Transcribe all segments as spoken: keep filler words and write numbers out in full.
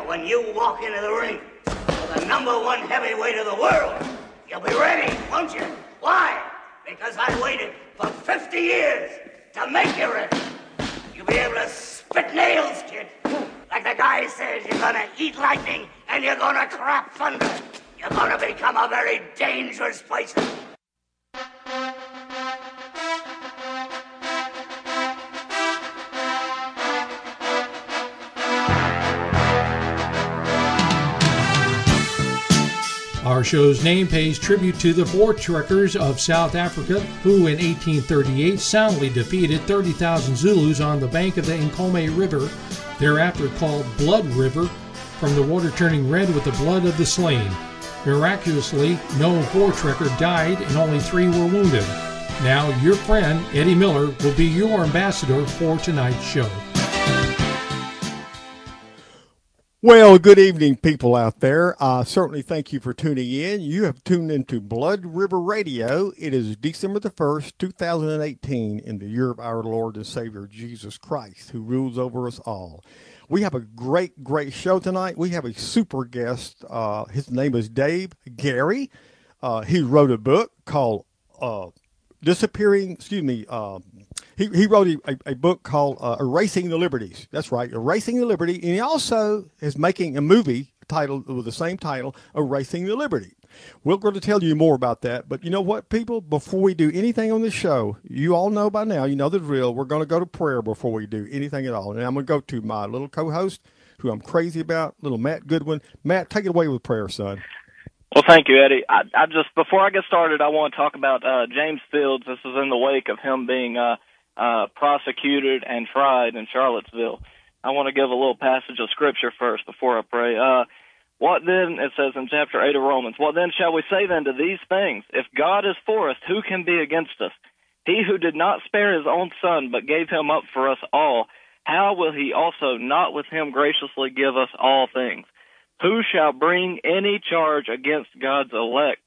when you walk into the ring with the number one heavyweight of the world, you'll be ready, won't you? Why? Because I waited for fifty years to make you ready. You'll be able to spit nails, kid. Like the guy says, you're gonna eat lightning and you're gonna crap thunder. You're gonna become a very dangerous person. Our show's name pays tribute to the Voortrekkers of South Africa, who in eighteen thirty-eight soundly defeated thirty thousand Zulus on the bank of the Nkomo River, thereafter called Blood River, from the water turning red with the blood of the slain. Miraculously, no Voortrekker died and only three were wounded. Now, your friend, Eddie Miller, will be your ambassador for tonight's show. Well, good evening, people out there. Uh, certainly thank you for tuning in. You have tuned into Blood River Radio. It is December the first, two thousand eighteen, in the year of our Lord and Savior, Jesus Christ, who rules over us all. We have a great, great show tonight. We have a super guest. Uh, his name is Dave Gary. Uh, he wrote a book called uh, Disappearing, excuse me, uh, He, he wrote a, a book called uh, Erasing the Liberties. That's right, Erasing the Liberty. And he also is making a movie titled with the same title, Erasing the Liberty. We're going to tell you more about that. But you know what, people? Before we do anything on the show, you all know by now, you know the drill. We're going to go to prayer before we do anything at all. And I'm going to go to my little co-host, who I'm crazy about, little Matt Goodwin. Matt, take it away with prayer, son. Well, thank you, Eddie. I, I just, before I get started, I want to talk about uh, James Fields. This is in the wake of him being uh, Uh, prosecuted and tried in Charlottesville. I want to give a little passage of Scripture first before I pray. Uh, what then, it says in chapter eight of Romans, what then shall we say then to these things? If God is for us, who can be against us? He who did not spare his own son, but gave him up for us all, how will he also not with him graciously give us all things? Who shall bring any charge against God's elect?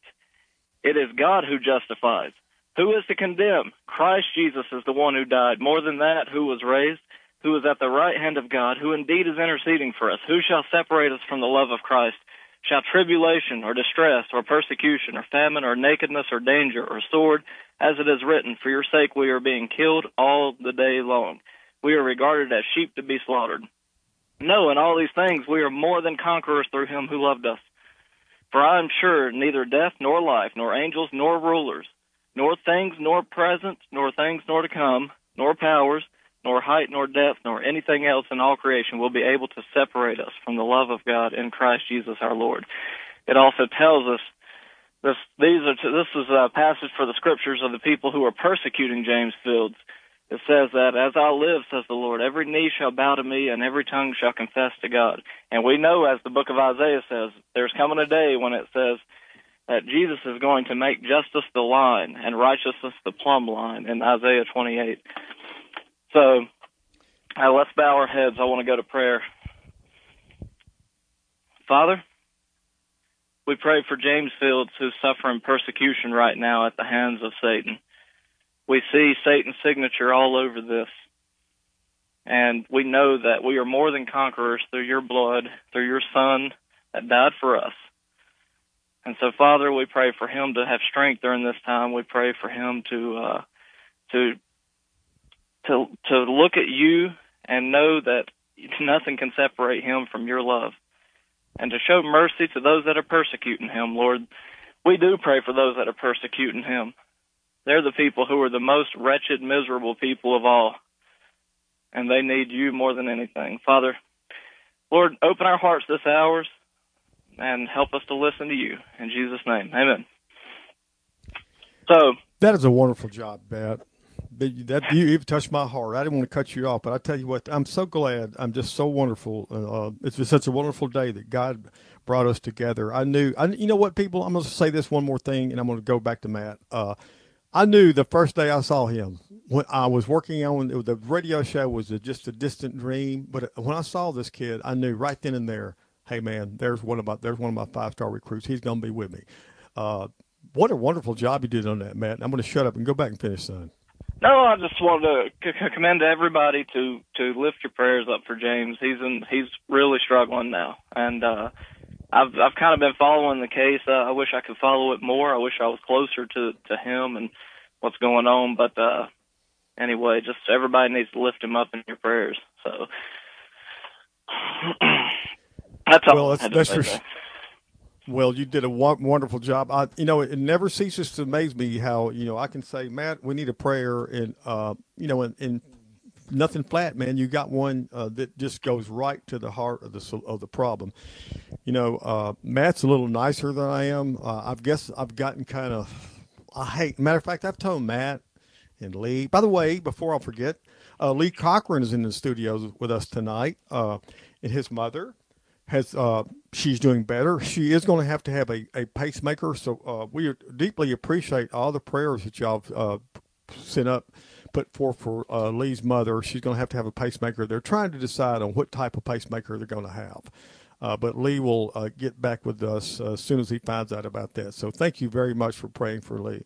It is God who justifies. Who is to condemn? Christ Jesus is the one who died. More than that, who was raised, who is at the right hand of God, who indeed is interceding for us. Who shall separate us from the love of Christ? Shall tribulation or distress or persecution or famine or nakedness or danger or sword? As it is written, for your sake we are being killed all the day long. We are regarded as sheep to be slaughtered. No, in all these things we are more than conquerors through him who loved us. For I am sure neither death nor life, nor angels nor rulers, nor things nor present, nor things nor to come, nor powers, nor height nor depth, nor anything else in all creation will be able to separate us from the love of God in Christ Jesus our Lord. It also tells us this. These are this is a passage for the Scriptures of the people who are persecuting James Fields. It says that, as I live, says the Lord, every knee shall bow to me, and every tongue shall confess to God. And we know, as the book of Isaiah says, there's coming a day when it says that Jesus is going to make justice the line and righteousness the plumb line in Isaiah twenty-eight. So uh, let's bow our heads. I want to go to prayer. Father, we pray for James Fields, who's suffering persecution right now at the hands of Satan. We see Satan's signature all over this. And we know that we are more than conquerors through your blood, through your Son that died for us. And so, Father, we pray for him to have strength during this time. We pray for him to uh, to to to look at you and know that nothing can separate him from your love, and to show mercy to those that are persecuting him, Lord. We do pray for those that are persecuting him. They're the people who are the most wretched, miserable people of all, and they need you more than anything. Father, Lord, open our hearts this hour and help us to listen to you. In Jesus' name, amen. So that is a wonderful job, Matt. That you, you've touched my heart. I didn't want to cut you off, but I tell you what, I'm so glad. I'm just so wonderful. Uh, it's just such a wonderful day that God brought us together. I knew, I, you know what, people, I'm going to say this one more thing, and I'm going to go back to Matt. Uh, I knew the first day I saw him, when I was working on the radio show, was a, just a distant dream. But when I saw this kid, I knew right then and there, hey man, there's one of my there's one of my five star recruits. He's going to be with me. Uh, what a wonderful job you did on that, Matt. I'm going to shut up and go back and finish, son. No, I just wanted to c- commend everybody to, to lift your prayers up for James. He's in, he's really struggling now, and uh, I've I've kind of been following the case. Uh, I wish I could follow it more. I wish I was closer to, to him and what's going on. But uh, anyway, just everybody needs to lift him up in your prayers. So that's all. Well, I that's, had to that's say for. there. Well, you did a w- wonderful job. I, you know, it never ceases to amaze me how, you know, I can say, Matt, we need a prayer, and, uh, you know, in, in nothing flat, man. You got one uh, that just goes right to the heart of the sol- of the problem. You know, uh, Matt's a little nicer than I am. Uh, I guess I've gotten kind of, I hate, matter of fact, I've told Matt and Lee, by the way, before I forget, uh, Lee Cochran is in the studio with us tonight, uh, and his mother. Has uh, she's doing better. She is going to have to have a, a pacemaker. So uh, we deeply appreciate all the prayers that y'all uh, sent up, put forth for uh, Lee's mother. She's going to have to have a pacemaker. They're trying to decide on what type of pacemaker they're going to have. Uh, but Lee will uh, get back with us uh, as soon as he finds out about that. So thank you very much for praying for Lee.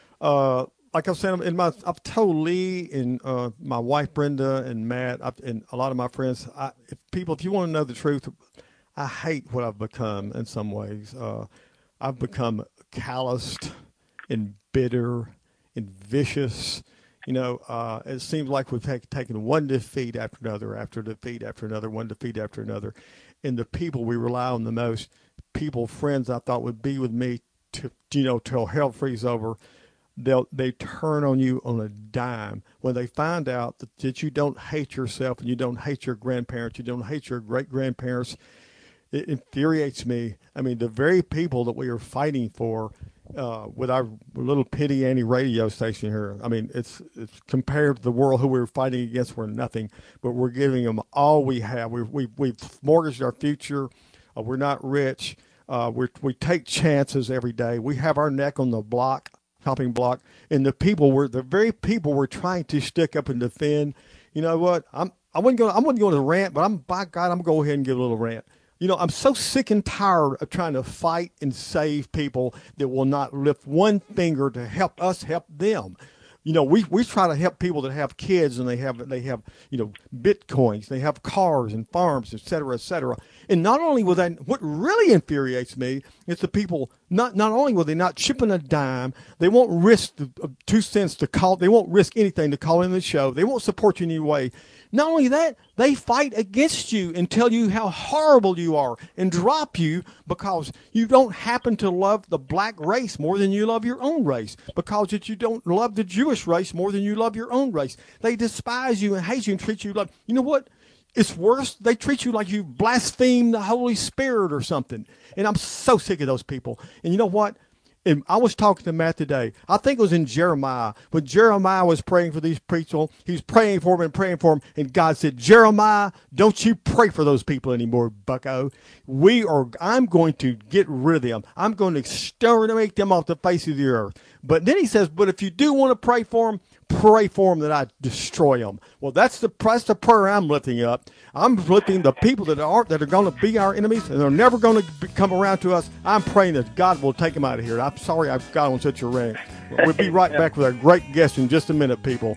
Uh, like I've said, in my, I've told Lee and uh, my wife Brenda and Matt I've, and a lot of my friends, I, if people, if you want to know the truth, I hate what I've become in some ways. Uh, I've become calloused and bitter and vicious. You know, uh, it seems like we've take, taken one defeat after another, after defeat after another, one defeat after another. And the people we rely on the most, people, friends I thought would be with me to, you know, till hell freezes over, they'll they turn on you on a dime when they find out that, that you don't hate yourself and you don't hate your grandparents, you don't hate your great grandparents. It infuriates me. I mean, the very people that we are fighting for uh, with our little pitty Annie radio station here, I mean, it's it's compared to the world who we were fighting against, we're nothing, but we're giving them all we have. We've, we've, we've mortgaged our future. Uh, we're not rich. Uh, we we take chances every day. We have our neck on the block, chopping block, and the people we're the very people we're trying to stick up and defend. You know what? I'm I wasn't going I wasn't going to rant, but I'm by God, I'm going to go ahead and give a little rant. You know, I'm so sick and tired of trying to fight and save people that will not lift one finger to help us help them. You know, we, we try to help people that have kids and they have, they have, you know, Bitcoins, they have cars and farms, et cetera, et cetera. And not only will that, what really infuriates me is the people, not, not only will they not chip in a dime, they won't risk the, uh, two cents to call, they won't risk anything to call in the show. They won't support you in any way. Not only that, they fight against you and tell you how horrible you are and drop you because you don't happen to love the black race more than you love your own race, because that you don't love the Jewish race more than you love your own race. They despise you and hate you and treat you like, you know what? It's worse. They treat you like you blaspheme the Holy Spirit or something. And I'm so sick of those people. And you know what? And I was talking to Matt today. I think it was in Jeremiah. When Jeremiah was praying for these people, he was praying for them and praying for them. And God said, Jeremiah, don't you pray for those people anymore, bucko. We are, I'm going to get rid of them. I'm going to exterminate them off the face of the earth. But then he says, but if you do want to pray for them, pray for them that I destroy them. Well, that's the, that's the prayer I'm lifting up. I'm lifting the people that are that are going to be our enemies and they're never going to come around to us. I'm praying that God will take them out of here. I'm sorry I've got on such a rant. We'll be right back with our great guest in just a minute, people.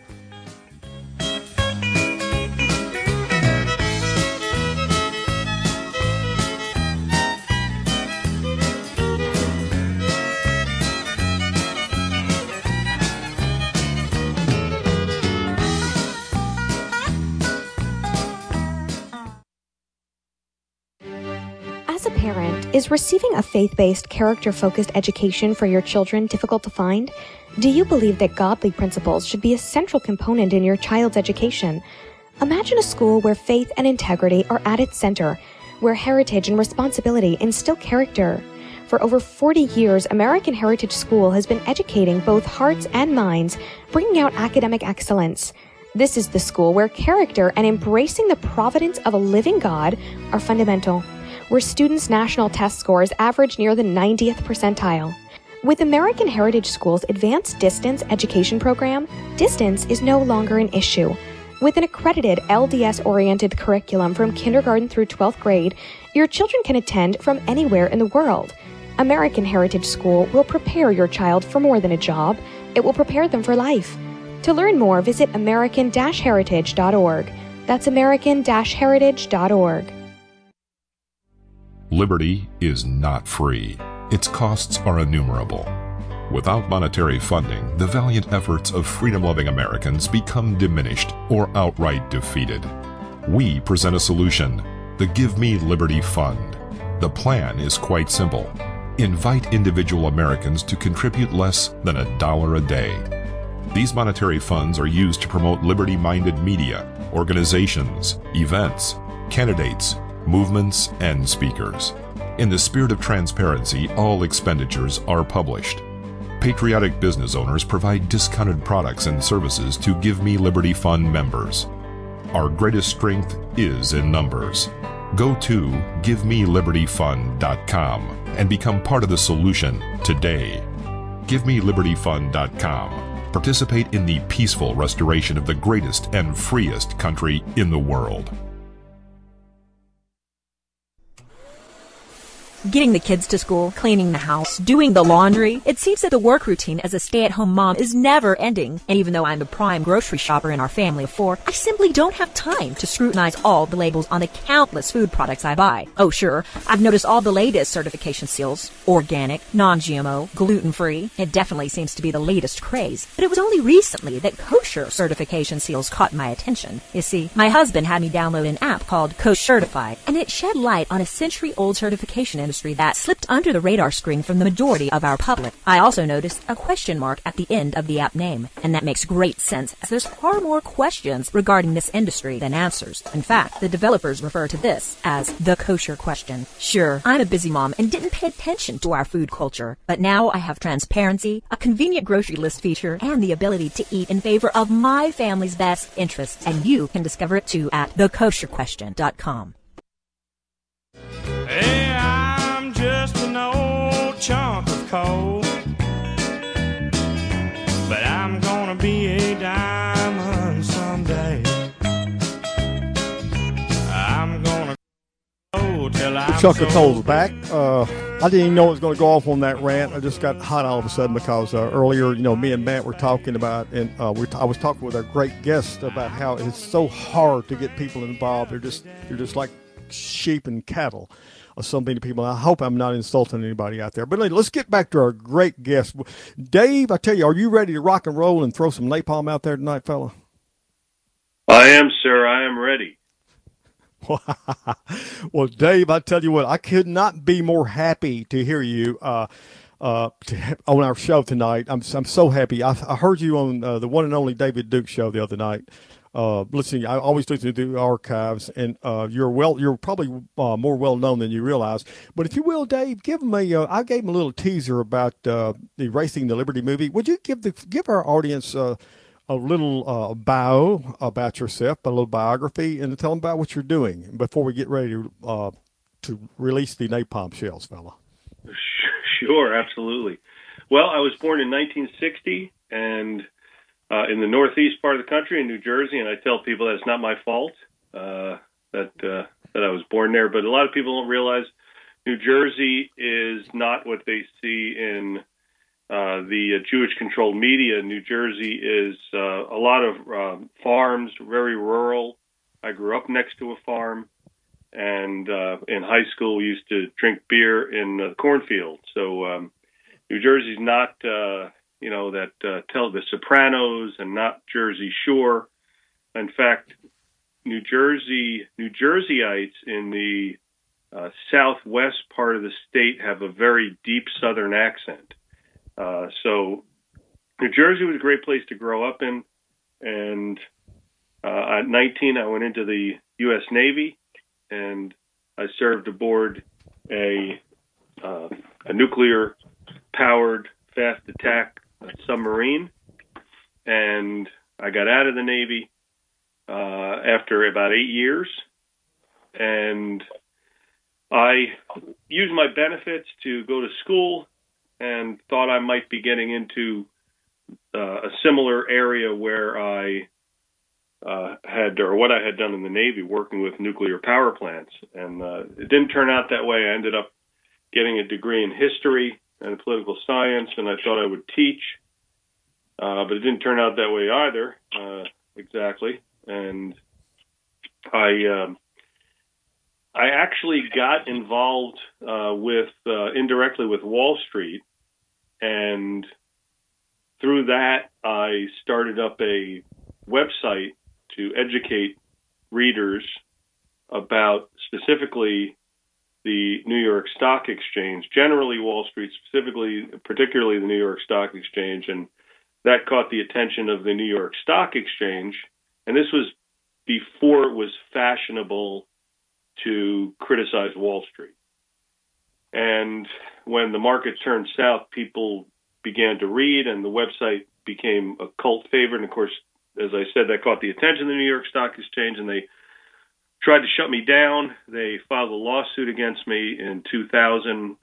As a parent, is receiving a faith-based, character-focused education for your children difficult to find? Do you believe that godly principles should be a central component in your child's education? Imagine a school where faith and integrity are at its center, where heritage and responsibility instill character. For over forty years, American Heritage School has been educating both hearts and minds, bringing out academic excellence. This is the school where character and embracing the providence of a living God are fundamental, where students' national test scores average near the ninetieth percentile. With American Heritage School's Advanced Distance Education Program, distance is no longer an issue. With an accredited L D S-oriented curriculum from kindergarten through twelfth grade, your children can attend from anywhere in the world. American Heritage School will prepare your child for more than a job. It will prepare them for life. To learn more, visit american heritage dot org. That's american heritage dot org. Liberty is not free. Its costs are innumerable. Without monetary funding, the valiant efforts of freedom-loving Americans become diminished or outright defeated. We present a solution, the Give Me Liberty Fund. The plan is quite simple. Invite individual Americans to contribute less than a dollar a day. These monetary funds are used to promote liberty-minded media, organizations, events, candidates, movements, and speakers. In the spirit of transparency, all expenditures are published. Patriotic business owners provide discounted products and services to Give Me Liberty Fund members. Our greatest strength is in numbers. Go to give me liberty fund dot com and become part of the solution today. give me liberty fund dot com. Participate in the peaceful restoration of the greatest and freest country in the world. Getting the kids to school, cleaning the house, doing the laundry. It seems that the work routine as a stay-at-home mom is never ending. And even though I'm the prime grocery shopper in our family of four, I simply don't have time to scrutinize all the labels on the countless food products I buy. Oh sure, I've noticed all the latest certification seals. Organic, non-G M O, gluten-free. It definitely seems to be the latest craze. But it was only recently that kosher certification seals caught my attention. You see, my husband had me download an app called Kosher Certified, and it shed light on a century-old certification industry that slipped under the radar screen from the majority of our public. I also noticed a question mark at the end of the app name, and that makes great sense as there's far more questions regarding this industry than answers. In fact, the developers refer to this as the kosher question. Sure, I'm a busy mom and didn't pay attention to our food culture, but now I have transparency, a convenient grocery list feature, and the ability to eat in favor of my family's best interests, and you can discover it too at the kosher question dot com. Hey, I'm just an old chunk of coal, but I'm gonna be a diamond someday. I'm gonna go till I'm Chunk of so coal's back. Uh, I didn't even know it was going to go off on that rant. I just got hot all of a sudden because uh, earlier, you know, me and Matt were talking about, and uh, we I was talking with our great guest about how it's so hard to get people involved. They're just they're just like sheep and cattle. So many people. I hope I'm not insulting anybody out there. But let's get back to our great guest. Dave, I tell you, are you ready to rock and roll and throw some napalm out there tonight, fella? I am, sir. I am ready. Well, Dave, I tell you what, I could not be more happy to hear you uh, uh, to, on our show tonight. I'm I'm so happy. I, I heard you on uh, the one and only David Duke show the other night. Uh, listening, I always listen to the archives, and uh, you're well, you're probably uh, more well known than you realize. But if you will, Dave, give them a. Uh, I gave him a little teaser about uh, the Racing the Liberty movie. Would you give the give our audience uh, a little uh, bio about yourself, a little biography, and tell them about what you're doing before we get ready to uh, to release the napalm shells, fella? Sure, absolutely. Well, I was born in nineteen sixty, and Uh, in the northeast part of the country, in New Jersey, and I tell people that it's not my fault uh, that uh, that I was born there. But a lot of people don't realize New Jersey is not what they see in uh, the uh, Jewish-controlled media. New Jersey is uh, a lot of uh, farms, very rural. I grew up next to a farm, and uh, in high school we used to drink beer in the cornfield. So um, New Jersey's not... Uh, you know, that uh, tell the Sopranos and not Jersey Shore. In fact, New Jersey, New Jerseyites in the uh, southwest part of the state have a very deep southern accent. Uh, so New Jersey was a great place to grow up in. And uh, at nineteen, I went into the U S Navy, and I served aboard a, uh, a nuclear-powered fast attack submarine, and I got out of the Navy uh, after about eight years, and I used my benefits to go to school and thought I might be getting into uh, a similar area where I uh, had, or what I had done in the Navy, working with nuclear power plants, and uh, it didn't turn out that way. I ended up getting a degree in history and political science, and I thought I would teach. uh, but it didn't turn out that way either, uh, exactly. And I, um, I actually got involved uh, with uh, indirectly with Wall Street, and through that I started up a website to educate readers about specifically the New York Stock Exchange, generally Wall Street, specifically, particularly the New York Stock Exchange, and that caught the attention of the New York Stock Exchange. And this was before it was fashionable to criticize Wall Street. And when the market turned south, people began to read, and the website became a cult favorite. And of course, as I said, that caught the attention of the New York Stock Exchange, and they tried to shut me down. They filed a lawsuit against me in two thousand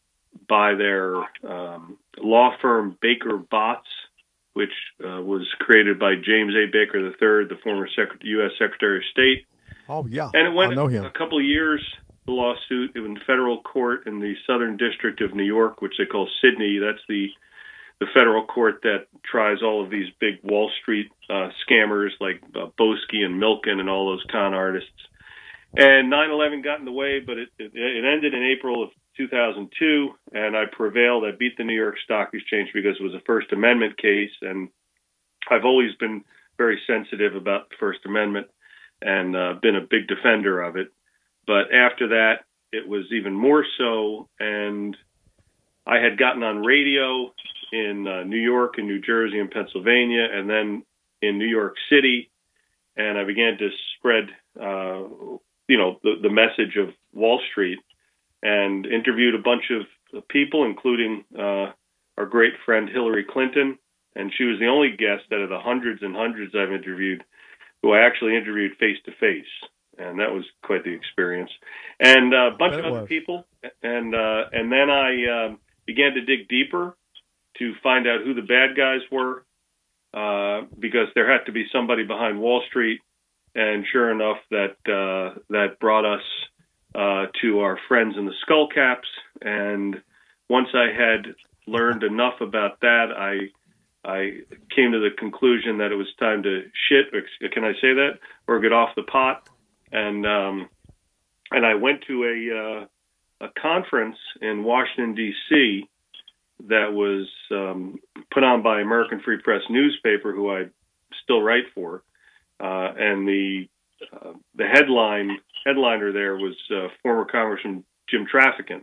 by their um, law firm Baker Botts, which uh, was created by James A. Baker the third, the former Secret- U S Secretary of State. Oh, yeah. And it went I know him. a couple of years, the lawsuit, it was in federal court in the Southern District of New York, which they call Sydney. That's the the federal court that tries all of these big Wall Street uh, scammers like uh, Boesky and Milken and all those con artists. And nine eleven got in the way, but it, it, it ended in April of two thousand two, and I prevailed. I beat the New York Stock Exchange because it was a First Amendment case, and I've always been very sensitive about the First Amendment and uh, been a big defender of it. But after that, it was even more so, and I had gotten on radio in uh, New York and New Jersey and Pennsylvania, and then in New York City, and I began to spread, uh, you know, the, the message of Wall Street, and interviewed a bunch of people, including uh, our great friend Hillary Clinton, and she was the only guest out of the hundreds and hundreds I've interviewed who I actually interviewed face to face, and that was quite the experience. And uh, a bunch of other people, and uh, and then I uh, began to dig deeper to find out who the bad guys were, uh, because there had to be somebody behind Wall Street. And sure enough, that uh, that brought us uh, to our friends in the skull caps. And once I had learned enough about that, I I came to the conclusion that it was time to shit. Can I say that? Or get off the pot. And um, and I went to a uh, a conference in Washington D C that was um, put on by American Free Press newspaper, who I still write for, uh, and the uh, the headline headliner there was uh, former Congressman Jim Traficant,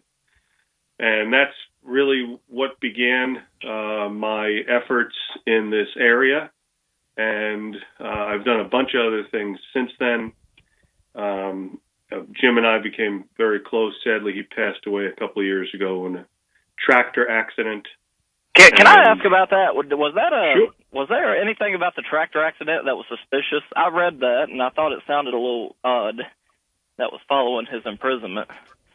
and that's really what began uh, my efforts in this area. And uh, I've done a bunch of other things since then. Um, uh, Jim and I became very close. Sadly, he passed away a couple of years ago in a tractor accident. Can, can I ask about that? Was that a Sure. was there anything about the tractor accident that was suspicious? I read that and I thought it sounded a little odd. That was following his imprisonment.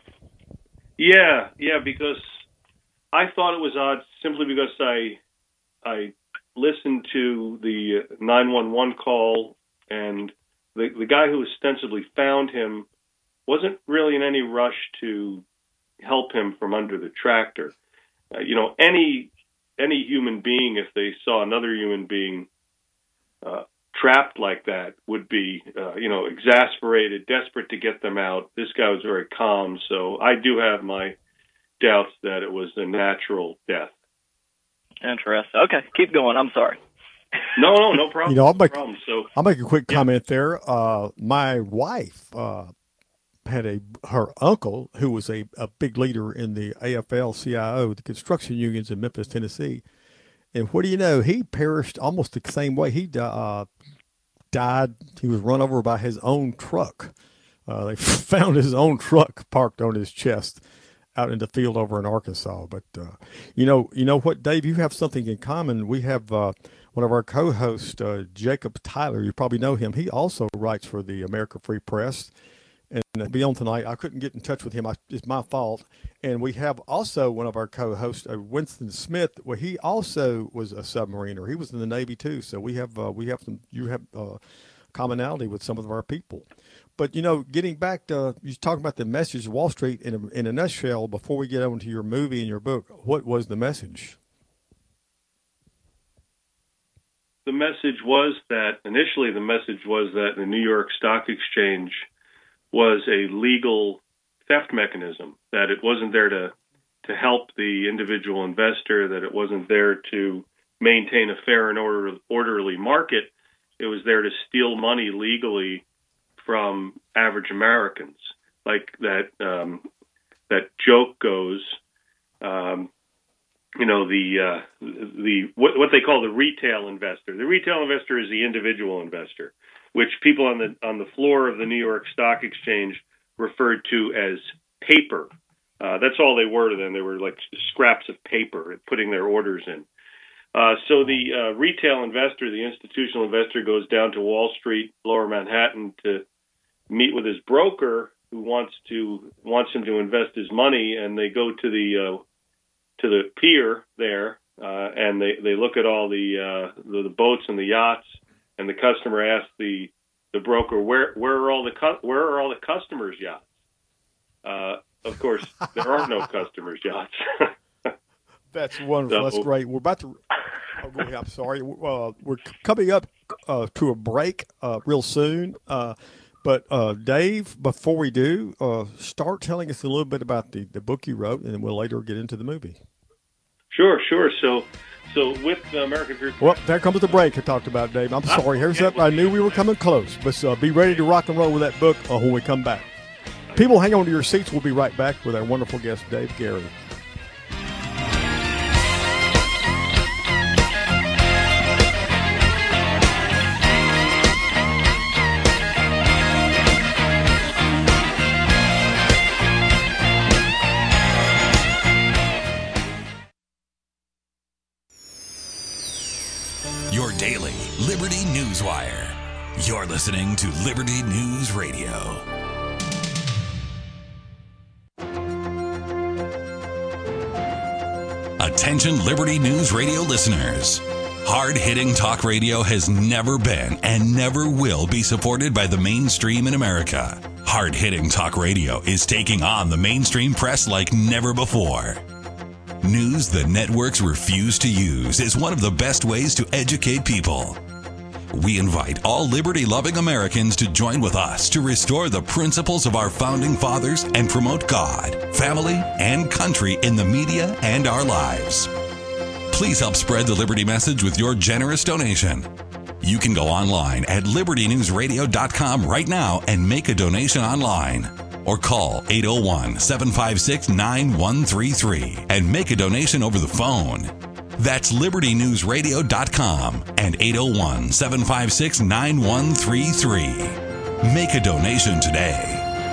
Yeah, yeah, because I thought it was odd simply because I I listened to the nine one one call, and the the guy who ostensibly found him wasn't really in any rush to help him from under the tractor. Uh, you know, any any human being, if they saw another human being uh, trapped like that, would be, uh, you know, exasperated, desperate to get them out. This guy was very calm, so I do have my doubts that it was a natural death. Interesting. Okay, keep going. I'm sorry. No, no, no problem. You know, I'll make, no problem. So, I'll make a quick yeah. comment there. Uh, my wife uh, had a her uncle who was a, a big leader in the A F L C I O, the construction unions in Memphis, Tennessee. And what do you know? He perished almost the same way. He uh, died. He was run over by his own truck. Uh, they found his own truck parked on his chest out in the field over in Arkansas. But, uh, you know, you know what, Dave, you have something in common. We have uh, one of our co-hosts, uh, Jacob Tyler. You probably know him. He also writes for the American Free Press. And uh, be on tonight. I couldn't get in touch with him. I, it's my fault. And we have also one of our co-hosts, uh, Winston Smith. Well, he also was a submariner. He was in the Navy too. So we have uh, we have some you have uh, commonality with some of our people. But you know, getting back to you talking about the message of Wall Street in a, in a nutshell. Before we get on to your movie and your book, what was the message? the message was that, initially the message was that the New York Stock Exchange was a legal theft mechanism, that it wasn't there to, to help the individual investor, that it wasn't there to maintain a fair and order, orderly market. It was there to steal money legally from average Americans. Like that, um, that joke goes, um, you know, the uh, the what, what they call the retail investor. The retail investor is the individual investor, which people on the on the floor of the New York Stock Exchange referred to as paper. Uh, that's all they were to them. They were like scraps of paper, putting their orders in. Uh, so the uh, retail investor, the institutional investor, goes down to Wall Street, Lower Manhattan, to meet with his broker, who wants to wants him to invest his money, and they go to the uh, to the pier there, uh, and they, they look at all the, uh, the the boats and the yachts, and the customer asks the the broker, where where are all the cu- where are all the customers' yachts? Uh, of course, there are no customers' yachts. That's wonderful. So, That's great. We're about to. Oh, go ahead. I'm sorry. Uh, we're coming up uh, to a break uh, real soon. Uh, But, uh, Dave, before we do, uh, start telling us a little bit about the, the book you wrote, and then we'll later get into the movie. Sure, sure. So so with the American Free Press... Well, there comes the break I talked about, Dave. I'm sorry. Here's up. I knew we were coming close, but uh, be ready to rock and roll with that book uh, when we come back. People, hang on to your seats. We'll be right back with our wonderful guest, Dave Gary. Your daily Liberty News Wire. You're listening to Liberty News Radio. Attention Liberty News Radio listeners. Hard-hitting talk radio has never been and never will be supported by the mainstream in America. Hard-hitting talk radio is taking on the mainstream press like never before. News the networks refuse to use is one of the best ways to educate people. We invite all liberty-loving Americans to join with us to restore the principles of our founding fathers and promote God, family, and country in the media and our lives. Please help spread the Liberty message with your generous donation. You can go online at liberty news radio dot com right now and make a donation online. Or call eight oh one, seven five six, nine one three three and make a donation over the phone. That's liberty news radio dot com and eight oh one, seven five six, nine one three three. Make a donation today.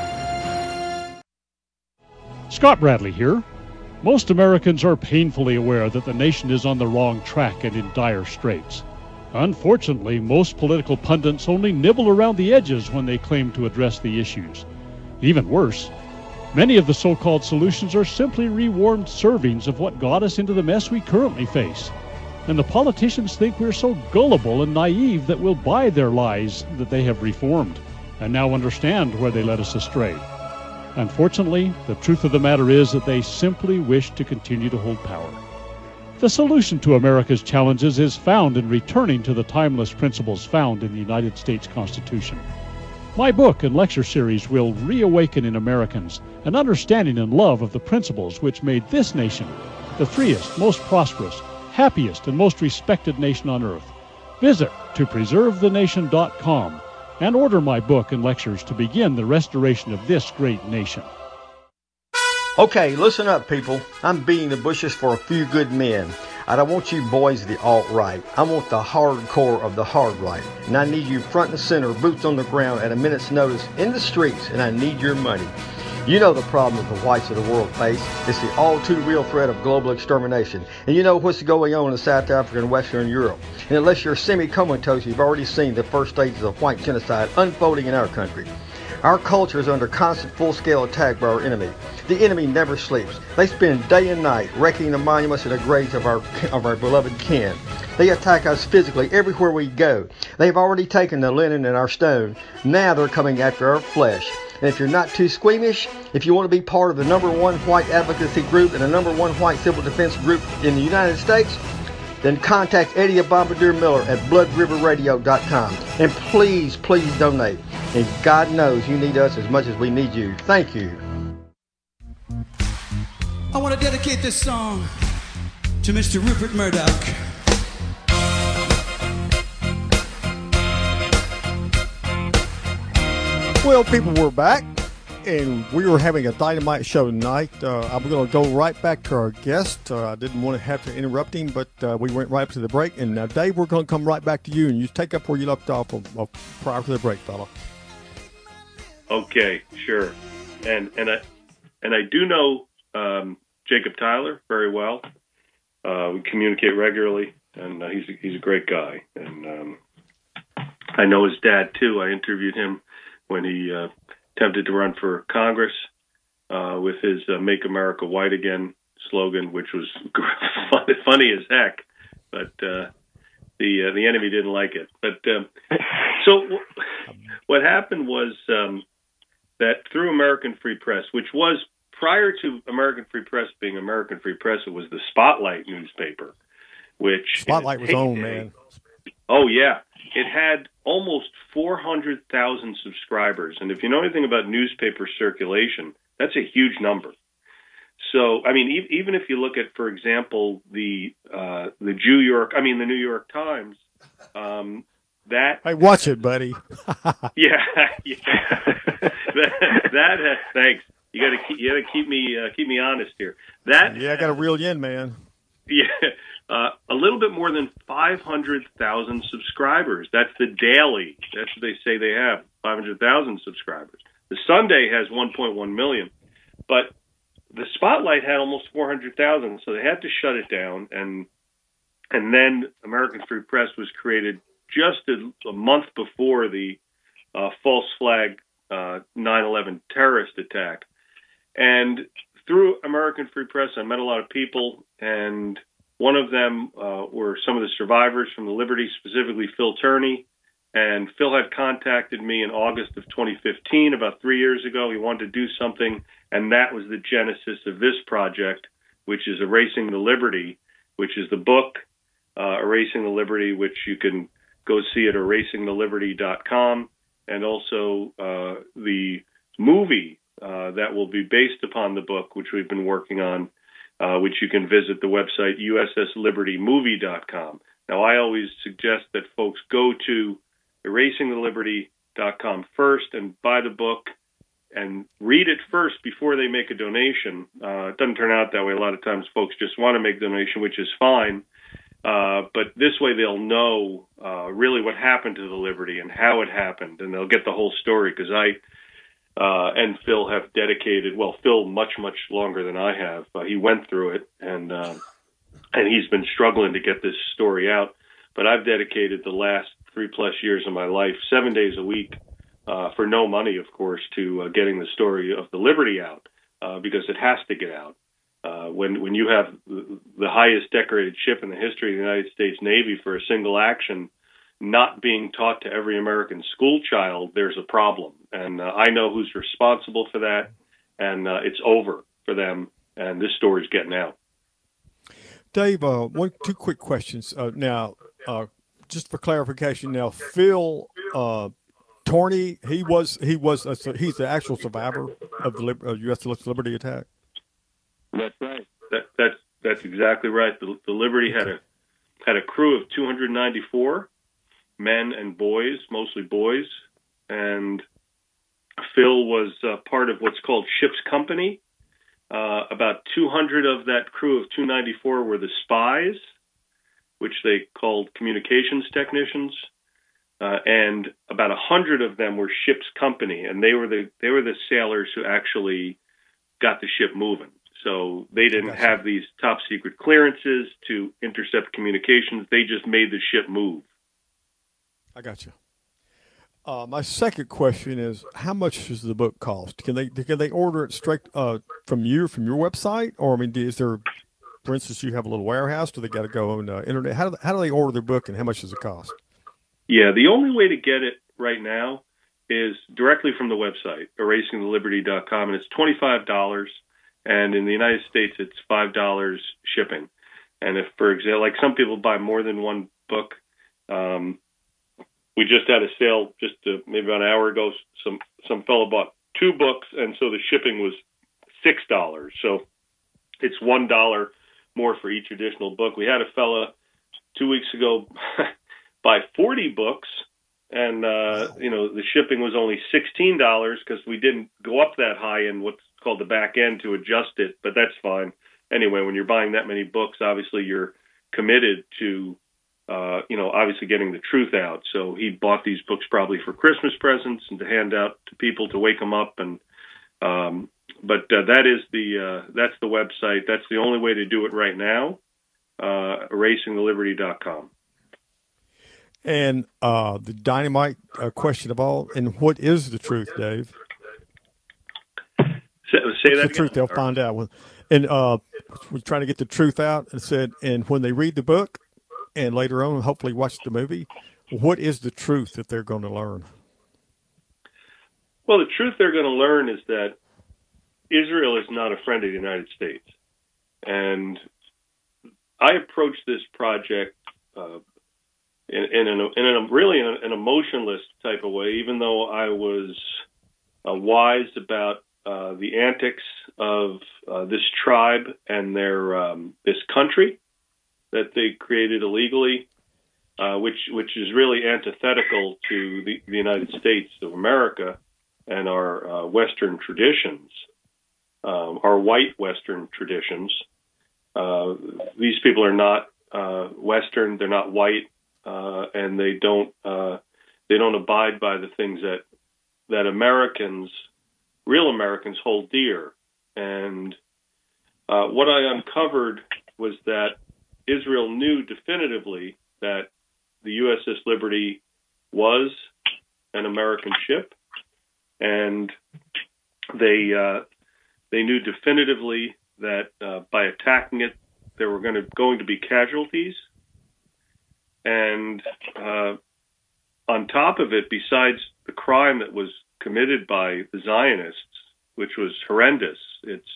Scott Bradley here. Most Americans are painfully aware that the nation is on the wrong track and in dire straits. Unfortunately, most political pundits only nibble around the edges when they claim to address the issues. Even worse, many of the so-called solutions are simply rewarmed servings of what got us into the mess we currently face. And the politicians think we're so gullible and naive that we'll buy their lies that they have reformed, and now understand where they led us astray. Unfortunately, the truth of the matter is that they simply wish to continue to hold power. The solution to America's challenges is found in returning to the timeless principles found in the United States Constitution. My book and lecture series will reawaken in Americans an understanding and love of the principles which made this nation the freest, most prosperous, happiest, and most respected nation on earth. Visit to preserve the nation dot com and order my book and lectures to begin the restoration of this great nation. Okay, listen up, people. I'm beating the bushes for a few good men. I don't want you boys of the alt-right. I want the hardcore of the hard right. And I need you front and center, boots on the ground at a minute's notice in the streets, and I need your money. You know the problem that the whites of the world face. It's the all-too-real threat of global extermination. And you know what's going on in South Africa and Western Europe. And unless you're semi-comatose, you've already seen the first stages of white genocide unfolding in our country. Our culture is under constant full-scale attack by our enemy. The enemy never sleeps. They spend day and night wrecking the monuments and the graves of our of our beloved kin. They attack us physically everywhere we go. They've already taken the linen and our stone. Now they're coming after our flesh. And if you're not too squeamish, if you want to be part of the number one white advocacy group and the number one white civil defense group in the United States, then contact Eddie Bombardier Miller at blood river radio dot com. And please, please donate. And God knows you need us as much as we need you. Thank you. I want to dedicate this song to Mister Rupert Murdoch. Well, people, we're back, and we were having a dynamite show tonight. Uh, I'm going to go right back to our guest. Uh, I didn't want to have to interrupt him, but uh, we went right up to the break. And now, Dave, we're going to come right back to you, and you take up where you left off of, of prior to the break, fella. Okay, sure. And and I and I do know um, Jacob Tyler very well. Uh, we communicate regularly, and uh, he's a, he's a great guy. And um, I know his dad too. I interviewed him when he uh, attempted to run for Congress uh, with his uh, "Make America White Again" slogan, which was funny as heck, but uh, the uh, the enemy didn't like it. But um, so w- what happened was um, that through American Free Press, which was prior to American Free Press being American Free Press, it was the Spotlight newspaper, which Spotlight was on, man. Oh yeah. It had almost four hundred thousand subscribers. And if you know anything about newspaper circulation, that's a huge number. So, I mean, e- even if you look at, for example, the uh, the New York, I mean, the New York Times, um, that... Hey, watch it, buddy. yeah, yeah. that, that uh, thanks. You got to keep you got to keep me uh, keep me honest here. That yeah, I got to reel you in, man. Yeah. Uh, a little bit more than five hundred thousand subscribers. That's the daily. That's what they say they have, five hundred thousand subscribers. The Sunday has one point one million, but the Spotlight had almost four hundred thousand, so they had to shut it down. And and then American Free Press was created just a, a month before the uh, false flag uh, nine eleven terrorist attack. And through American Free Press, I met a lot of people, and one of them uh, were some of the survivors from the Liberty, specifically Phil Turney. And Phil had contacted me in August of twenty fifteen, about three years ago. He wanted to do something, and that was the genesis of this project, which is Erasing the Liberty, which is the book, uh, Erasing the Liberty, which you can go see at erasing the liberty dot com, and also uh, the movie uh, that will be based upon the book, which we've been working on, Uh, which you can visit the website U S S liberty movie dot com. Now, I always suggest that folks go to erasing the liberty dot com first and buy the book and read it first before they make a donation. Uh, it doesn't turn out that way. A lot of times folks just want to make a donation, which is fine. Uh, but this way they'll know uh, really what happened to the Liberty and how it happened, and they'll get the whole story, because I Uh, and Phil have dedicated, well, Phil much, much longer than I have. Uh, he went through it, and uh, and he's been struggling to get this story out. But I've dedicated the last three-plus years of my life, seven days a week, uh, for no money, of course, to uh, getting the story of the Liberty out, uh, because it has to get out. Uh, when when you have the highest decorated ship in the history of the United States Navy for a single action not being taught to every American school child, there's a problem. And uh, I know who's responsible for that, and uh, it's over for them, and this story's getting out. Dave, uh, one, two quick questions. Uh, now, uh, just for clarification, now, Phil uh, Turney, he was, he was, uh, he's the actual survivor of the uh, U S Liberty attack? That's right. That, that's, that's exactly right. The, the Liberty had a, had a crew of two hundred ninety-four men and boys, mostly boys, and Phil was uh, part of what's called Ship's Company. Uh, about two hundred of that crew of two ninety-four were the spies, which they called communications technicians, uh, and about one hundred of them were Ship's Company, and they were the they were the sailors who actually got the ship moving. So they didn't have these top secret clearances to intercept communications. They just made the ship move. I got you. Uh, my second question is, how much does the book cost? Can they can they order it straight uh, from you, from your website? Or, I mean, is there, for instance, you have a little warehouse? Do they got to go on the internet? How do, how do they order their book, and how much does it cost? Yeah, the only way to get it right now is directly from the website, erasing the liberty dot com, and it's twenty-five dollars. And in the United States, it's five dollars shipping. And if, for example, like some people buy more than one book, um, we just had a sale just uh, maybe about an hour ago. Some some fellow bought two books, and so the shipping was six dollars. So it's one dollar more for each additional book. We had a fella two weeks ago buy forty books, and uh, you know the shipping was only sixteen dollars because we didn't go up that high in what's called the back end to adjust it. But that's fine. Anyway, when you're buying that many books, obviously you're committed to, uh, you know, obviously getting the truth out. So he bought these books probably for Christmas presents and to hand out to people to wake them up. And um, but uh, that is the uh, that's the website. That's the only way to do it right now. Uh, erasing the liberty dot com. And uh, the dynamite uh, question of all, and what is the truth, Dave? Say, say What's that the again? truth. They'll find out. And uh, we're trying to get the truth out. And said, and when they read the book, and later on, hopefully, watch the movie, what is the truth that they're going to learn? Well, the truth they're going to learn is that Israel is not a friend of the United States, and I approached this project uh, in, in, an, in a really an, an emotionless type of way, even though I was uh, wise about uh, the antics of uh, this tribe and their um, this country that they created illegally, uh, which which is really antithetical to the, the United States of America and our uh, Western traditions, um, our white Western traditions. Uh, these people are not uh, Western; they're not white, uh, and they don't uh, they don't abide by the things that that Americans, real Americans, hold dear. And uh, what I uncovered was that Israel knew definitively that the U S S Liberty was an American ship, and they uh, they knew definitively that uh, by attacking it, there were going to going to be casualties. And uh, on top of it, besides the crime that was committed by the Zionists, which was horrendous, it's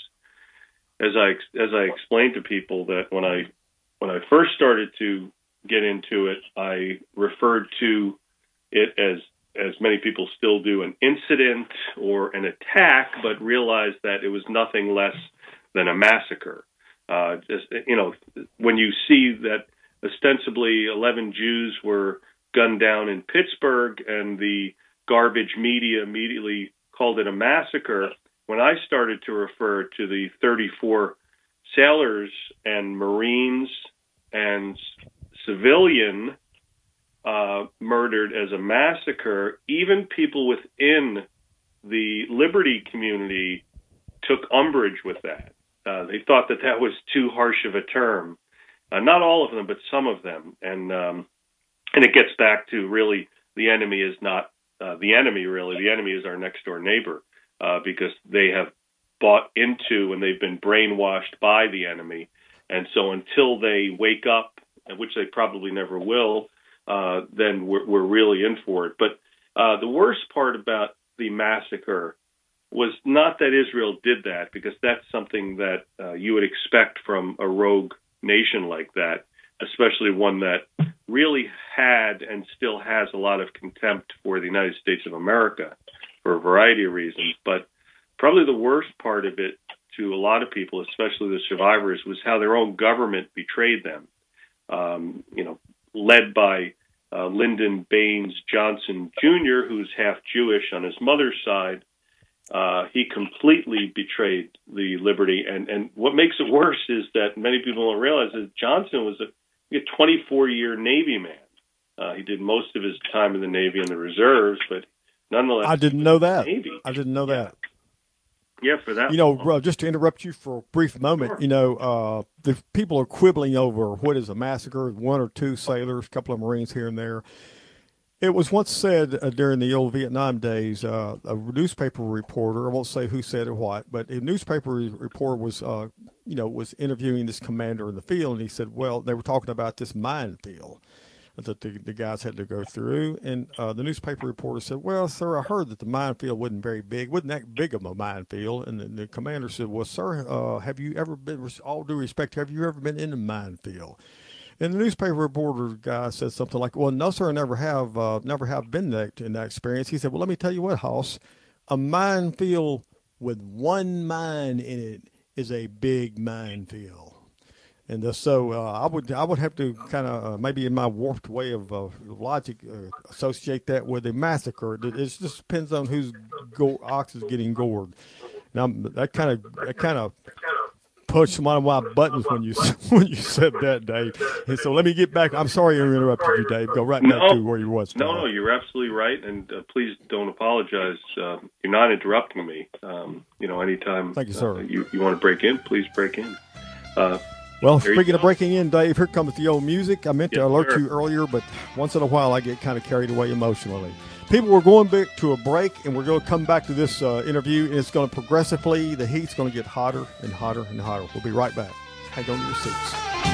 as I as I explained to people that when I when I first started to get into it, I referred to it as as many people still do, an incident or an attack, but realized that it was nothing less than a massacre. Uh, just, you know, when you see that ostensibly eleven Jews were gunned down in Pittsburgh and the garbage media immediately called it a massacre, when I started to refer to the thirty-four sailors and Marines and civilian uh, murdered as a massacre, even people within the Liberty community took umbrage with that. Uh, they thought that that was too harsh of a term. Uh, not all of them, but some of them. And um, and it gets back to really the enemy is not uh, the enemy, really. The enemy is our next door neighbor uh, because they have bought into and they've been brainwashed by the enemy. And so until they wake up, which they probably never will, uh, then we're, we're really in for it. But uh, the worst part about the massacre was not that Israel did that, because that's something that uh, you would expect from a rogue nation like that, especially one that really had and still has a lot of contempt for the United States of America for a variety of reasons. But probably the worst part of it to a lot of people, especially the survivors, was how their own government betrayed them. Um, you know, led by uh, Lyndon Baines Johnson Junior, who's half Jewish on his mother's side. Uh, he completely betrayed the Liberty. And, and what makes it worse is that many people don't realize that Johnson was a twenty-four-year Navy man. Uh, he did most of his time in the Navy and the reserves, but nonetheless... I didn't know that. Navy. I didn't know yeah. that. Yeah, for that. You know, uh, just to interrupt you for a brief moment, Sure. you know, uh, the people are quibbling over what is a massacre, one or two sailors, a couple of Marines here and there. It was once said uh, during the old Vietnam days, uh, a newspaper reporter, I won't say who said or what, but a newspaper reporter was, uh, you know, was interviewing this commander in the field, and he said, well, they were talking about this minefield. that the, the guys had to go through. And uh, the newspaper reporter said, well, sir, I heard that the minefield wasn't very big, wasn't that big of a minefield. And the, the commander said, well, sir, uh, have you ever been, with all due respect, have you ever been in the minefield? And the newspaper reporter guy said something like, well, no, sir, I never have, uh, never have been that, in that experience. He said, well, let me tell you what, Hoss, a minefield with one mine in it is a big minefield. And uh, so uh, I would I would have to kind of uh, maybe in my warped way of uh, logic uh, associate that with a massacre. It, it just depends on whose go- ox is getting gored. Now that kind of that kind of pushed one of my buttons when you when you said that, Dave. And so let me get back. I'm sorry I interrupted you, Dave. Go right back no, to where you was. No, no, you're absolutely right, and uh, please don't apologize. Uh, you're not interrupting me. Um, you know, anytime Thank you, sir. Uh, you you want to break in, please break in. Uh, Well, speaking of breaking in, Dave, here comes the old music. I meant to yes, alert sir. you earlier, but once in a while I get kind of carried away emotionally. People, we're going back to a break, and we're going to come back to this uh, interview, and it's going to progressively, the heat's going to get hotter and hotter and hotter. We'll be right back. Hang on to your seats.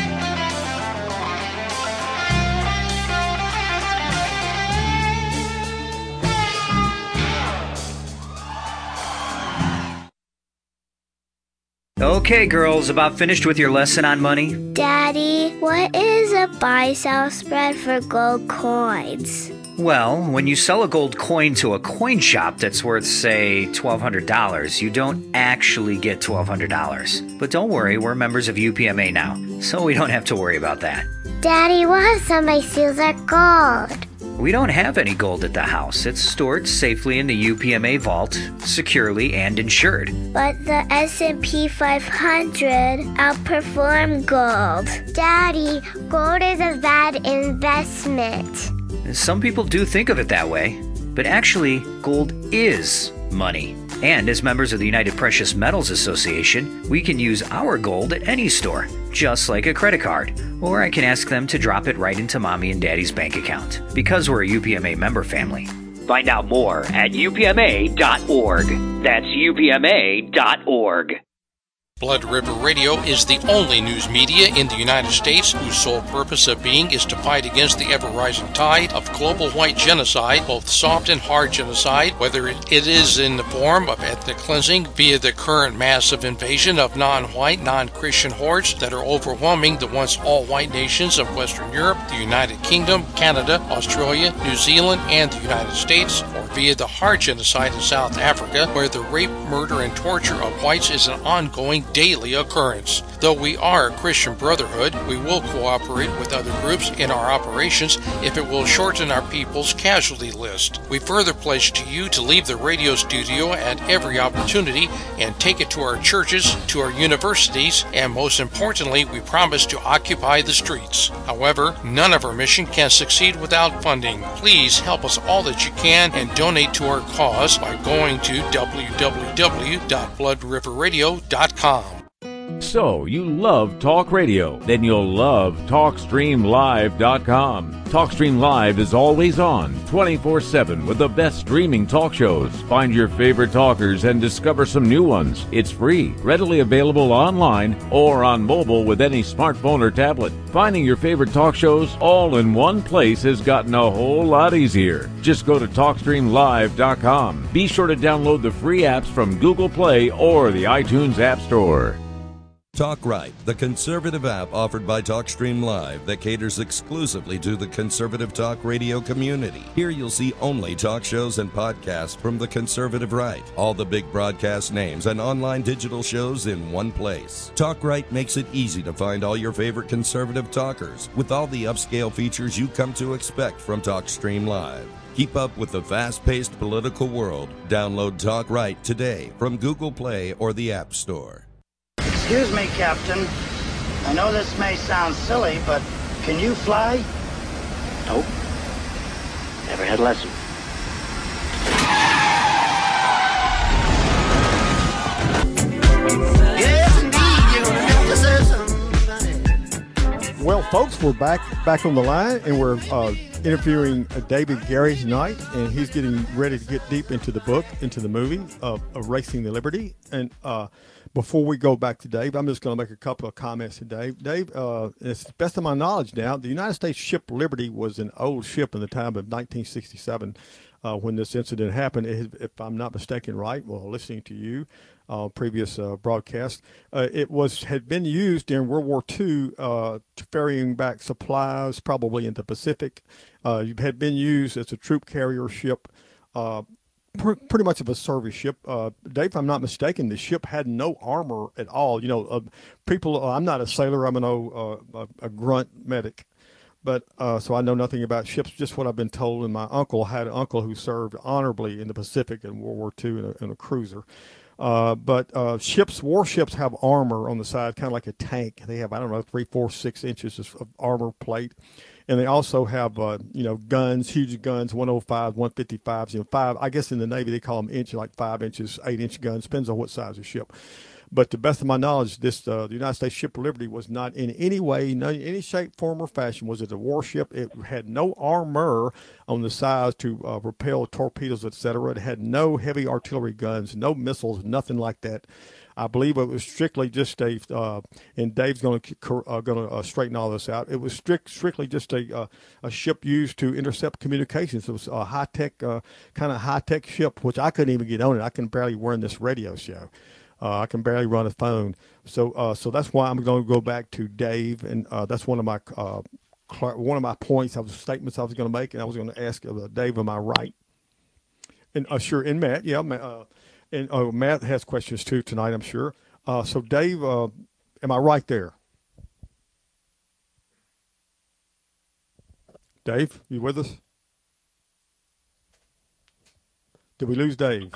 Okay, girls, about finished with your lesson on money? Daddy, what is a buy-sell spread for gold coins? Well, when you sell a gold coin to a coin shop that's worth, say, twelve hundred dollars, you don't actually get twelve hundred dollars. But don't worry, we're members of U P M A now, so we don't have to worry about that. Daddy, what if somebody steals our gold? We don't have any gold at the house. It's stored safely in the U P M A vault, securely and insured. But the S and P five hundred outperformed gold. Daddy, gold is a bad investment. Some people do think of it that way, but actually, gold is money. And as members of the United Precious Metals Association, we can use our gold at any store, just like a credit card. Or I can ask them to drop it right into Mommy and Daddy's bank account, because we're a U P M A member family. Find out more at U P M A dot org. That's U P M A dot org. Blood River Radio is the only news media in the United States whose sole purpose of being is to fight against the ever-rising tide of global white genocide, both soft and hard genocide, whether it is in the form of ethnic cleansing via the current massive invasion of non-white, non-Christian hordes that are overwhelming the once all-white nations of Western Europe, the United Kingdom, Canada, Australia, New Zealand, and the United States, or via the hard genocide in South Africa, where the rape, murder, and torture of whites is an ongoing daily occurrence. Though we are a Christian brotherhood, we will cooperate with other groups in our operations if it will shorten our people's casualty list. We further pledge to you to leave the radio studio at every opportunity and take it to our churches, to our universities, and most importantly, we promise to occupy the streets. However, none of our mission can succeed without funding. Please help us all that you can and donate to our cause by going to w w w dot blood river radio dot com. So, you love talk radio? Then you'll love talk stream live dot com. TalkStream Live is always on, twenty-four seven, with the best streaming talk shows. Find your favorite talkers and discover some new ones. It's free, readily available online or on mobile with any smartphone or tablet. Finding your favorite talk shows all in one place has gotten a whole lot easier. Just go to talk stream live dot com. Be sure to download the free apps from Google Play or the iTunes App Store. Talk Right, the conservative app offered by TalkStream Live that caters exclusively to the conservative talk radio community. Here you'll see only talk shows and podcasts from the conservative right. All the big broadcast names and online digital shows in one place. Talk Right makes it easy to find all your favorite conservative talkers with all the upscale features you come to expect from TalkStream Live. Keep up with the fast-paced political world. Download Talk Right today from Google Play or the App Store. Excuse me, Captain. I know this may sound silly, but can you fly? Nope. Never had a lesson. Well, folks, we're back back on the line, and we're uh, interviewing uh, David Gary tonight, and he's getting ready to get deep into the book, into the movie of, of Racing the Liberty. And uh, before we go back to Dave, I'm just going to make a couple of comments to Dave. Dave, uh, it's the best of my knowledge now, the United States ship Liberty was an old ship in the time of nineteen sixty-seven uh, when this incident happened. It, if I'm not mistaken, right? Well, listening to you. Uh, previous uh, broadcast, uh, it was had been used during World War Two, uh, ferrying back supplies, probably in the Pacific. Uh, it had been used as a troop carrier ship, uh, pr- pretty much of a service ship. Uh, Dave, if I'm not mistaken, the ship had no armor at all. You know, uh, people. Uh, I'm not a sailor. I'm an old, uh, a, a grunt medic. But uh, so I know nothing about ships, just what I've been told. And my uncle had an uncle who served honorably in the Pacific in World War Two in a, in a cruiser. Uh, but uh, ships, warships have armor on the side, kind of like a tank. They have, I don't know, three, four, six inches of armor plate. And they also have, uh, you know, guns, huge guns, one oh five, one fifty-fives, you know, five. I guess in the Navy they call them inch, like five inches, eight inch guns, depends on what size of ship. But to the best of my knowledge, this uh, the United States ship Liberty was not in any way, no, any shape, form, or fashion. Was it a warship? It had no armor on the sides to uh, repel torpedoes, et cetera. It had no heavy artillery guns, no missiles, nothing like that. I believe it was strictly just a, uh, and Dave's going to uh, going to uh, straighten all this out. It was strict, strictly just a uh, a ship used to intercept communications. It was a high tech, uh, kind of high tech ship, which I couldn't even get on it. I can barely run this radio show. Uh, I can barely run a phone. So, uh, so that's why I'm going to go back to Dave, and uh, that's one of my uh, cl- one of my points. I was statements I was going to make, and I was going to ask uh, Dave, am I right? And uh, sure, and Matt, yeah, uh, and uh, Matt has questions too tonight, I'm sure. Uh, so, Dave, uh, am I right there? Dave, you with us? Did we lose Dave?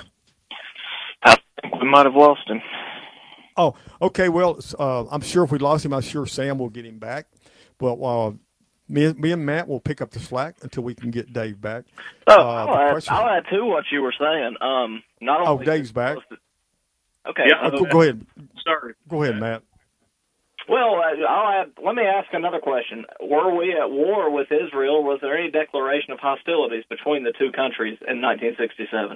I think we might have lost him. Oh, okay. Well, uh, I'm sure if we lost him, I'm sure Sam will get him back. Well, uh, me, me and Matt will pick up the slack until we can get Dave back. Oh, uh, I'll, add, question... I'll add to what you were saying. Um, not only oh, Dave's back. To... Okay. Yeah, so... go ahead. Sorry. Go ahead, Matt. Well, I'll add, let me ask another question. Were we at war with Israel? Was there any declaration of hostilities between the two countries in nineteen sixty-seven?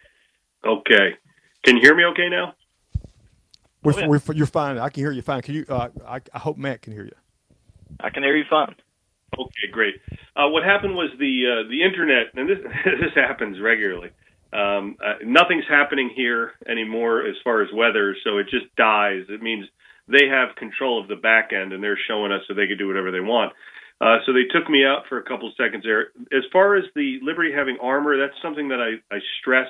Okay. Can you hear me okay now? We're, oh, yeah. we're, you're fine. I can hear you fine. Can you? Uh, I, I hope Matt can hear you. I can hear you fine. Okay, great. Uh, what happened was the uh, the internet, and this this happens regularly. Um, uh, nothing's happening here anymore as far as weather, so it just dies. It means they have control of the back end, and they're showing us so they can do whatever they want. Uh, so they took me out for a couple of seconds there. As far as the Liberty having armor, that's something that I, I stress.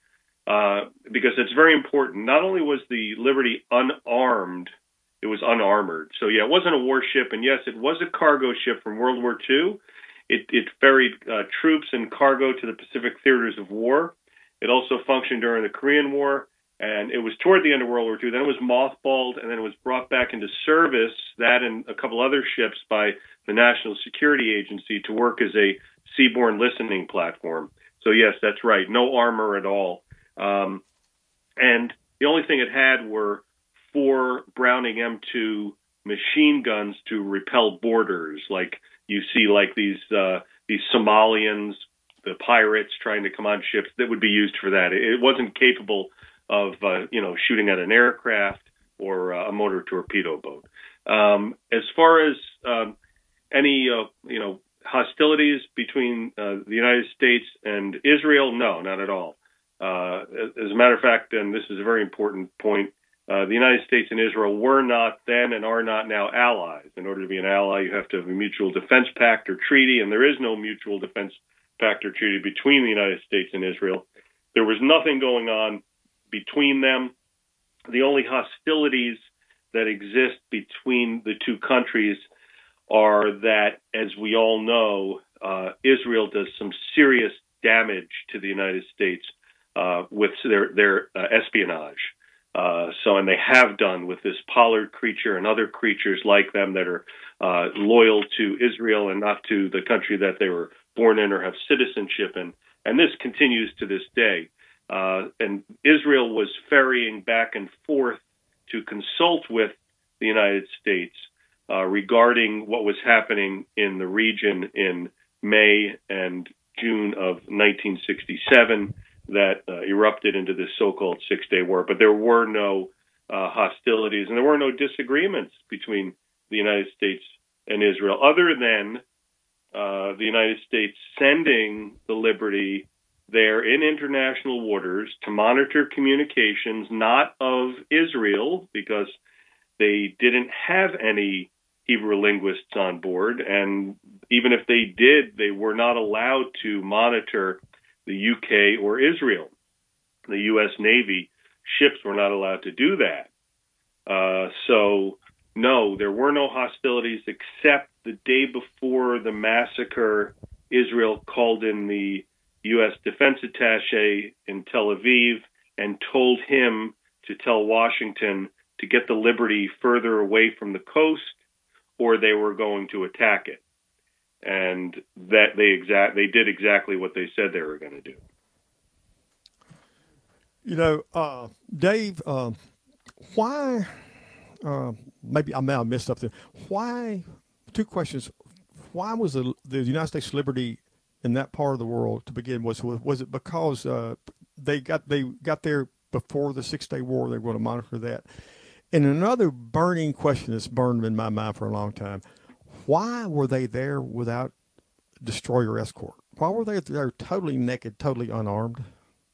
Uh, because it's very important. Not only was the Liberty unarmed, it was unarmored. So, yeah, it wasn't a warship, and yes, it was a cargo ship from World War Two. It, it ferried uh, troops and cargo to the Pacific theaters of war. It also functioned during the Korean War, and it was toward the end of World War Two. Then it was mothballed, and then it was brought back into service, that and a couple other ships, by the National Security Agency to work as a seaborne listening platform. So, yes, that's right, no armor at all. Um, and the only thing it had were four Browning M two machine guns to repel boarders, like you see, like these uh, these Somalians, the pirates trying to come on ships. That would be used for that. It wasn't capable of uh, you know shooting at an aircraft or uh, a motor torpedo boat. Um, as far as um, any uh, you know hostilities between uh, the United States and Israel, no, not at all. Uh, as a matter of fact, and this is a very important point, uh, the United States and Israel were not then and are not now allies. In order to be an ally, you have to have a mutual defense pact or treaty, and there is no mutual defense pact or treaty between the United States and Israel. There was nothing going on between them. The only hostilities that exist between the two countries are that, as we all know, uh, Israel does some serious damage to the United States Uh, with their their uh, espionage. Uh, so, and they have done with this Pollard creature and other creatures like them that are uh, loyal to Israel and not to the country that they were born in or have citizenship in. And this continues to this day. Uh, and Israel was ferrying back and forth to consult with the United States uh, regarding what was happening in the region in May and June of nineteen sixty-seven that uh, erupted into this so-called Six-Day War. But there were no uh, hostilities, and there were no disagreements between the United States and Israel, other than uh, the United States sending the Liberty there in international waters to monitor communications, not of Israel, because they didn't have any Hebrew linguists on board, and even if they did, they were not allowed to monitor the U K or Israel. The U S Navy ships were not allowed to do that. Uh, so, no, there were no hostilities except the day before the massacre. Israel called in the U S defense attaché in Tel Aviv and told him to tell Washington to get the Liberty further away from the coast, or they were going to attack it. And that they exact they did exactly what they said they were going to do. You know, uh, Dave, uh, why? Uh, maybe I may have missed something. Why? Two questions. Why was the, the United States Liberty in that part of the world to begin with? Was was it because uh, they got they got there before the Six Day War? They were going to monitor that. And another burning question that's burned in my mind for a long time: why were they there without destroyer escort? Why were they there totally naked, totally unarmed?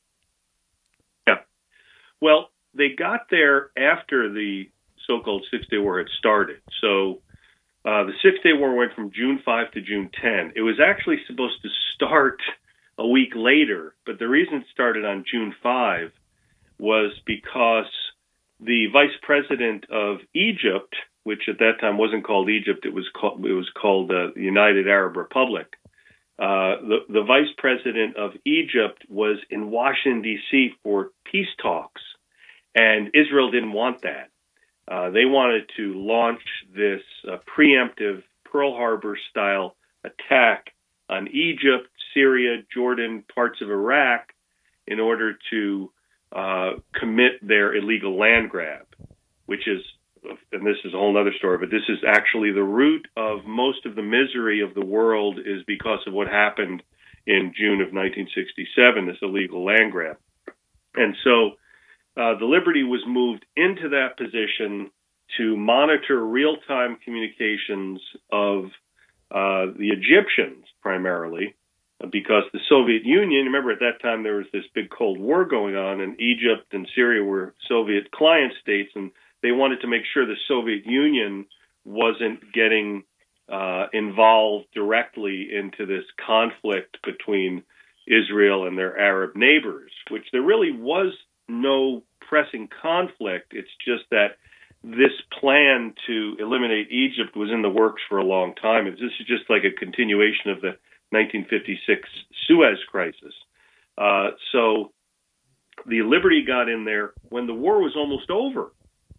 Yeah. Well, they got there after the so-called Six-Day War had started. So uh, the Six-Day War went from June fifth to June tenth. It was actually supposed to start a week later, but the reason it started on June fifth was because the vice president of Egypt, which at that time wasn't called Egypt, it was called, it was called uh, the United Arab Republic. Uh, the, the vice president of Egypt was in Washington, D C for peace talks, and Israel didn't want that. Uh, they wanted to launch this uh, preemptive Pearl Harbor-style attack on Egypt, Syria, Jordan, parts of Iraq, in order to uh, commit their illegal land grab, which is, and this is a whole other story, but this is actually the root of most of the misery of the world, is because of what happened in June of nineteen sixty-seven, this illegal land grab. And so uh, the Liberty was moved into that position to monitor real-time communications of uh, the Egyptians primarily, because the Soviet Union, remember at that time there was this big Cold War going on, and Egypt and Syria were Soviet client states, and they wanted to make sure the Soviet Union wasn't getting uh, involved directly into this conflict between Israel and their Arab neighbors, which there really was no pressing conflict. It's just that this plan to eliminate Egypt was in the works for a long time. This is just like a continuation of the nineteen fifty-six Suez Crisis. Uh, so the Liberty got in there when the war was almost over.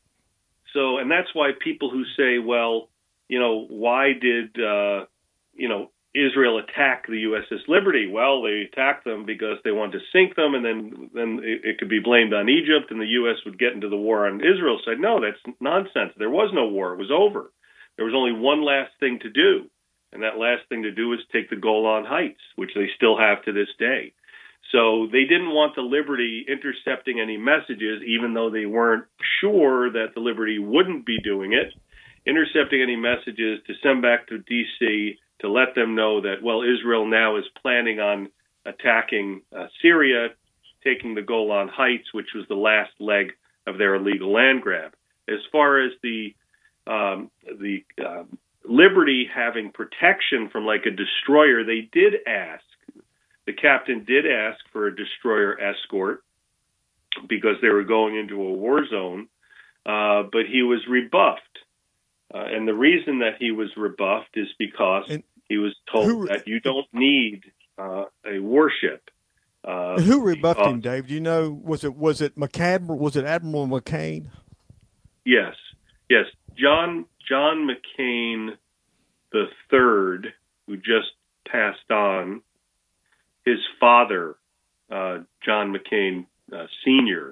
So, and that's why people who say, well, you know, why did, uh, you know, Israel attack the U S S Liberty? Well, they attacked them because they wanted to sink them, and then, then it, it could be blamed on Egypt, and the U S would get into the war on Israel's side. No, that's nonsense. There was no war. It was over. There was only one last thing to do, and that last thing to do was take the Golan Heights, which they still have to this day. So they didn't want the Liberty intercepting any messages, even though they weren't sure that the Liberty wouldn't be doing it, intercepting any messages to send back to D C to let them know that, well, Israel now is planning on attacking uh, Syria, taking the Golan Heights, which was the last leg of their illegal land grab. As far as the um, the uh, Liberty having protection from like a destroyer, they did ask. The captain did ask for a destroyer escort because they were going into a war zone, uh, but he was rebuffed. Uh, and the reason that he was rebuffed is because and he was told who, that you don't need uh, a warship. Uh, and who rebuffed him, Dave? Do you know? Was it was it McAdmiral? Was it Admiral McCain? Yes, yes. John John McCain the third, who just passed on. His father, uh, John McCain uh, Senior,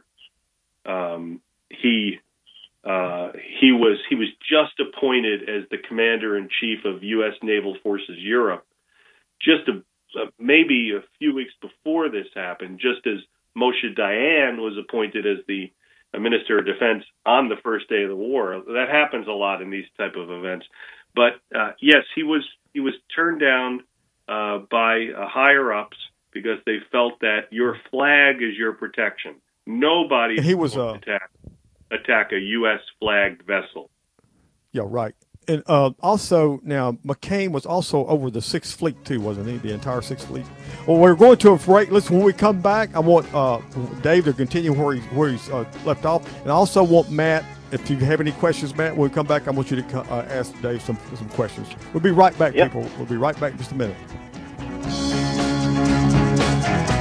um, he uh, he was he was just appointed as the commander in chief of U S Naval Forces Europe just a, a, maybe a few weeks before this happened, just as Moshe Dayan was appointed as the uh, Minister of Defense on the first day of the war. That happens a lot in these type of events. But uh, yes, he was he was turned down uh, by uh, higher ups because they felt that your flag is your protection. Nobody he was uh, attack attack a U S flagged vessel. Yeah, right. And uh, also, now, McCain was also over the Sixth Fleet, too, wasn't he? The entire Sixth Fleet. Well, we're going to a break. Listen, when we come back, I want uh, Dave to continue where, he, where he's uh, left off. And I also want Matt, if you have any questions, Matt, when we come back, I want you to uh, ask Dave some, some questions. We'll be right back, yep. people. We'll be right back in just a minute.